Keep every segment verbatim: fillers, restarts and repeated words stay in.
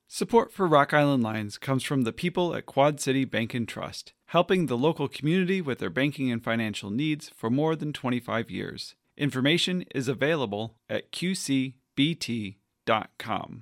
Support for Rock Island Lines comes from the people at Quad City Bank and Trust, helping the local community with their banking and financial needs for more than twenty-five years. Information is available at q c b t dot com.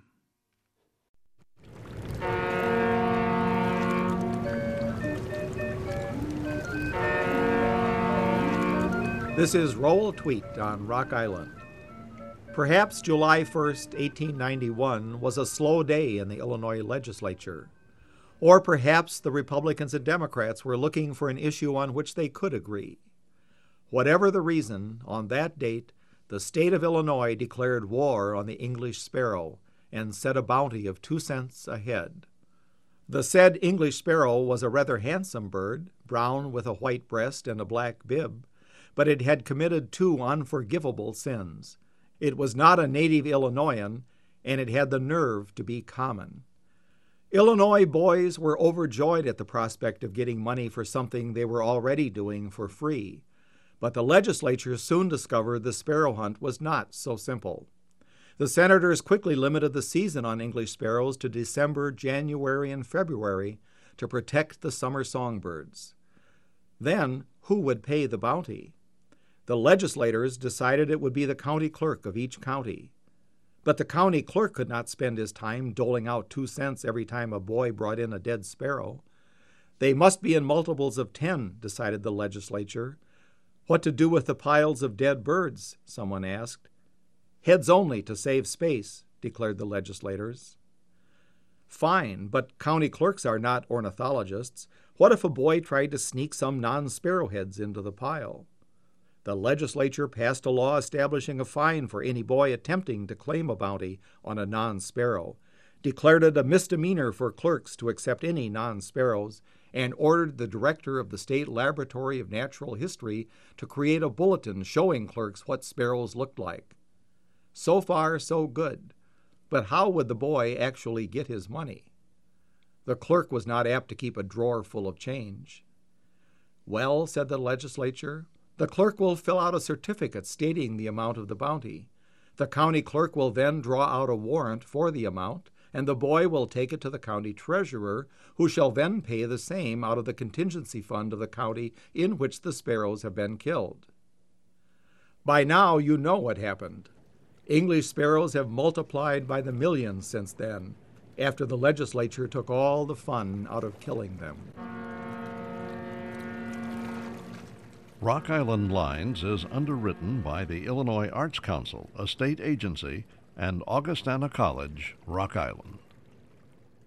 This is Roll Tweet on Rock Island. Perhaps July first, eighteen ninety-one was a slow day in the Illinois legislature. Or perhaps the Republicans and Democrats were looking for an issue on which they could agree. Whatever the reason, on that date, the state of Illinois declared war on the English sparrow and set a bounty of two cents a head. The said English sparrow was a rather handsome bird, brown with a white breast and a black bib, but it had committed two unforgivable sins. It was not a native Illinoisan, and it had the nerve to be common. Illinois boys were overjoyed at the prospect of getting money for something they were already doing for free. But the legislature soon discovered the sparrow hunt was not so simple. The senators quickly limited the season on English sparrows to December, January, and February to protect the summer songbirds. Then, who would pay the bounty? The legislators decided it would be the county clerk of each county. But the county clerk could not spend his time doling out two cents every time a boy brought in a dead sparrow. They must be in multiples of ten, decided the legislature. What to do with the piles of dead birds? Someone asked. Heads only to save space, declared the legislators. Fine, but county clerks are not ornithologists. What if a boy tried to sneak some non-sparrowheads into the pile? The legislature passed a law establishing a fine for any boy attempting to claim a bounty on a non-sparrow, declared it a misdemeanor for clerks to accept any non-sparrows, and ordered the director of the State Laboratory of Natural History to create a bulletin showing clerks what sparrows looked like. So far, so good. But how would the boy actually get his money? The clerk was not apt to keep a drawer full of change. Well, said the legislature, the clerk will fill out a certificate stating the amount of the bounty. The county clerk will then draw out a warrant for the amount, and the boy will take it to the county treasurer, who shall then pay the same out of the contingency fund of the county in which the sparrows have been killed. By now you know what happened. English sparrows have multiplied by the millions since then, after the legislature took all the fun out of killing them. Rock Island Lines is underwritten by the Illinois Arts Council, a state agency, and Augustana College, Rock Island.